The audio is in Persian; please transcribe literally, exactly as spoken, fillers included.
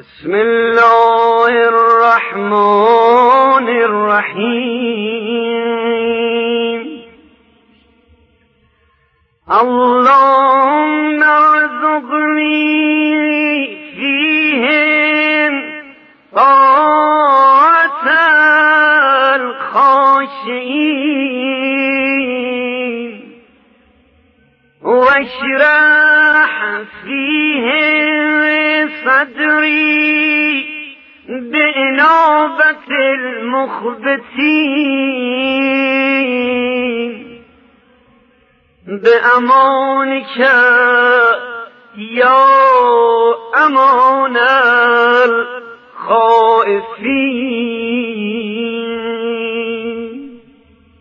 بسم الله الرحمن الرحيم. اللهم ارزقني فيهم طاعة الخاشعين واشرح فيهم صدري بإنابة المخبتين بأمانك يا أمان الخائفين.